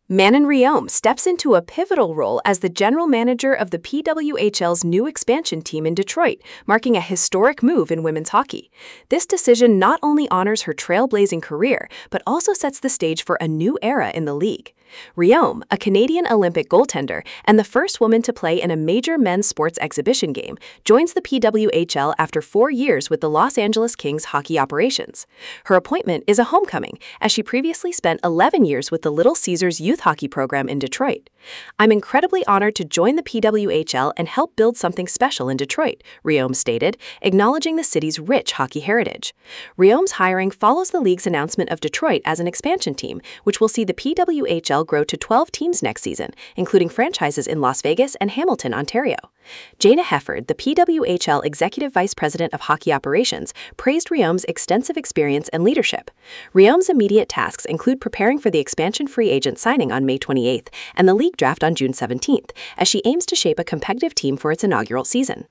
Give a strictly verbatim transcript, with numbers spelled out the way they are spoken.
Manon Rhéaume steps into a pivotal role as the general manager of the P W H L's new expansion team in Detroit, marking a historic move in women's hockey. This decision not only honors her trailblazing career, but also sets the stage for a new era in the league. Rhéaume, a Canadian Olympic goaltender and the first woman to play in a major men's sports exhibition game, joins the P W H L after four years with the Los Angeles Kings hockey operations. Her appointment is a homecoming, as she previously spent eleven years with the Little Caesars youth hockey program in Detroit. "I'm incredibly honored to join the P W H L and help build something special in Detroit," Rhéaume stated, acknowledging the city's rich hockey heritage. Rhéaume's hiring follows the league's announcement of Detroit as an expansion team, which will see the P W H L grow to twelve teams next season, including franchises in Las Vegas and Hamilton, Ontario. Jana Hefford, the P W H L Executive Vice President of Hockey Operations, praised Rhéaume's extensive experience and leadership. Rhéaume's immediate tasks include preparing for the expansion free agent signing on May twenty-eighth and the league draft on June seventeenth, as she aims to shape a competitive team for its inaugural season.